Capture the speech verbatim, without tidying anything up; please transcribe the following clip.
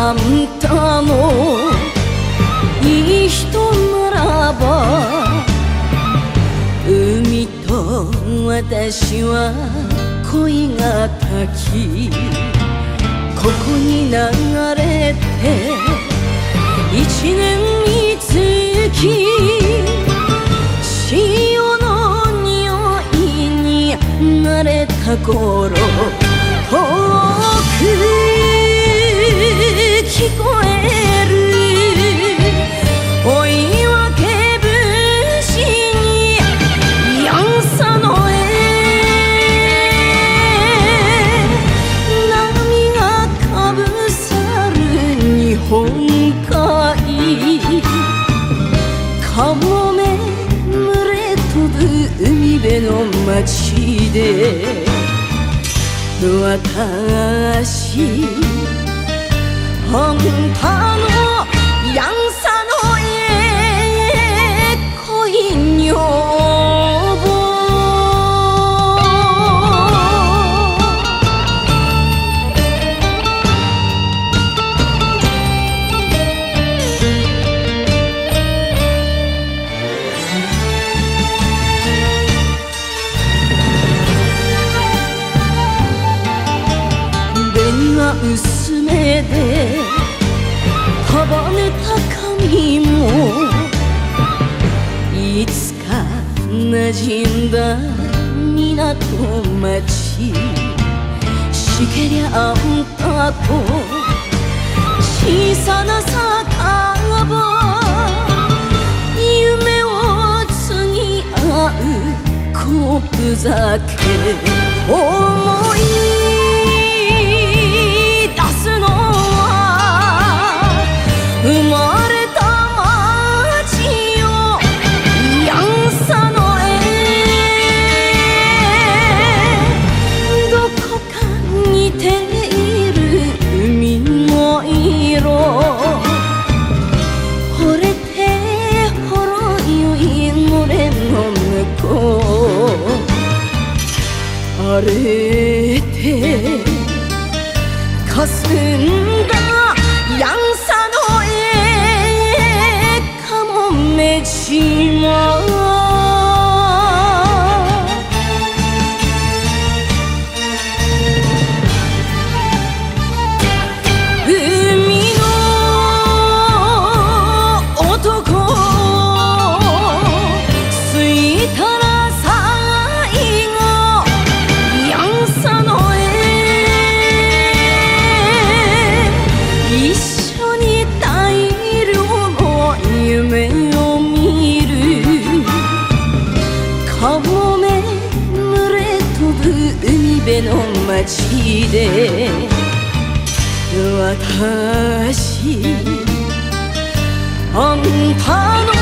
あんたもいい人ならば、海と私は恋が滝、ここに流れて一年につき、潮の匂いに慣れた頃、遠く聞こえる追い分け節にやんさの絵、波がかぶさる日本海、カモメ群れ飛ぶ海辺の街で、私あんたのやんさの絵恋女房。紅は薄めで束ねた髪も、いつか馴染んだ港町、しけりゃあんたと小さな酒場、夢を継ぎ合うコップ酒、思い生まれた街よやんさの絵、どこか似ている海の色、惚れてほろ酔いのれの向こう、荒れてかすんだやんさの絵、かもめじま。海の男着いたら最後やんさの絵、一緒に大量の夢を見る、カモメ群れ飛ぶ海辺の街で、私あんたの